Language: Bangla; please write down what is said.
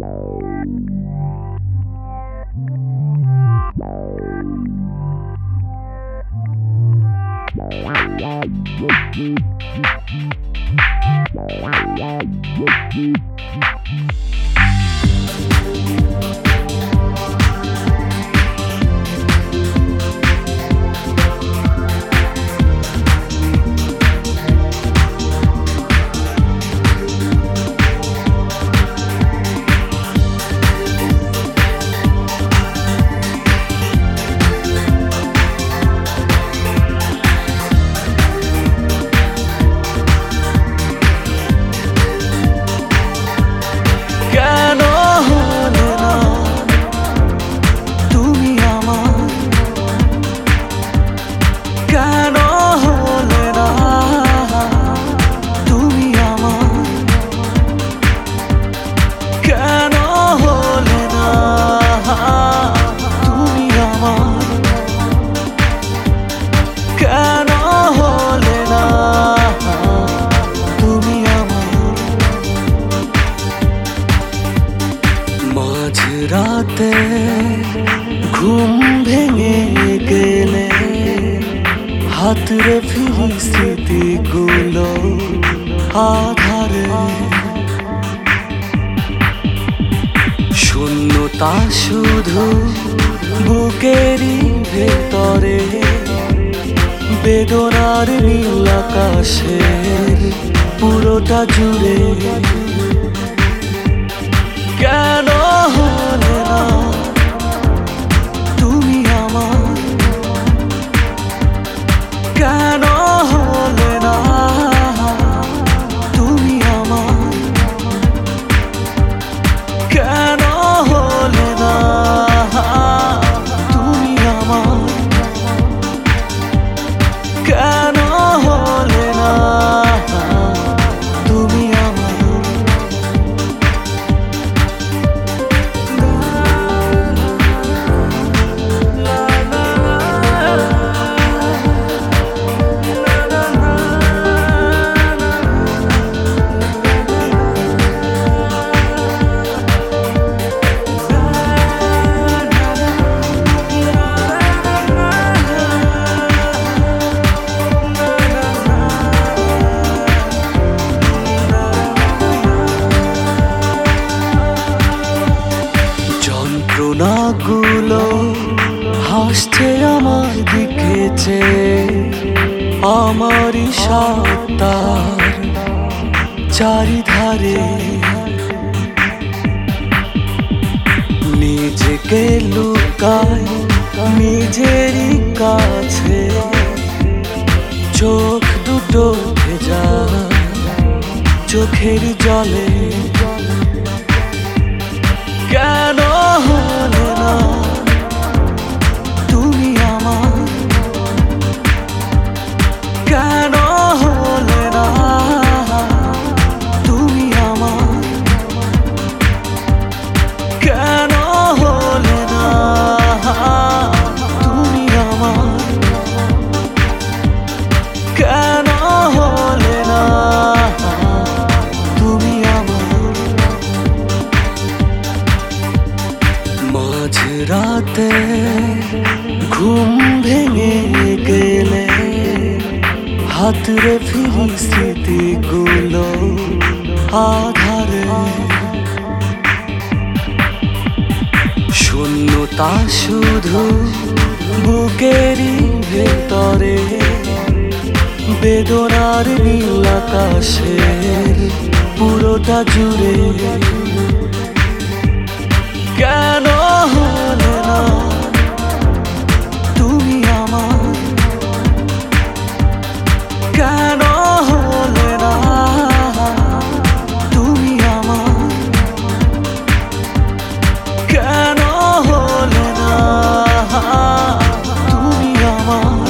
রাতে ঘুম ভেঙে গেলে হাতরে ফিরি স্মৃতিগুলো আধারে শূন্যতা শুধু বুকেরই ভেতরে বেদনার নীল আকাশের পুরোটা জুড়ে কেন হলে না তুমি আমার কেন হলে না তুমি আমার কেন হলে না তুমি আমার কেন হলে না তুমি আমার যন্ত্রণাগুলো হাসছে আমার দিকে চেয়ে আমারই সত্তার চারিধারে নিজেকে লুকাই নিজেরই কাছে চোখ দুটো ভেজা চোখের জলে কেন হলে না তুমি আমার কেন হলে না তুমি আমার কেন হলে না তুমি আমার কেন হলে না তুমি আমার মাঝরাতে ঘুম ভেঙে গেলে হাতরে ফিরি স্মৃতিগুলো আধারে শূন্যতা শুধু বুকেরই ভেতরে বেদনার নীল আকাশের পুরোটা জুড়ে কেন হলে না তুমি আমার কেন হলে না তুমি আমার কেন হলে না তুমি আমার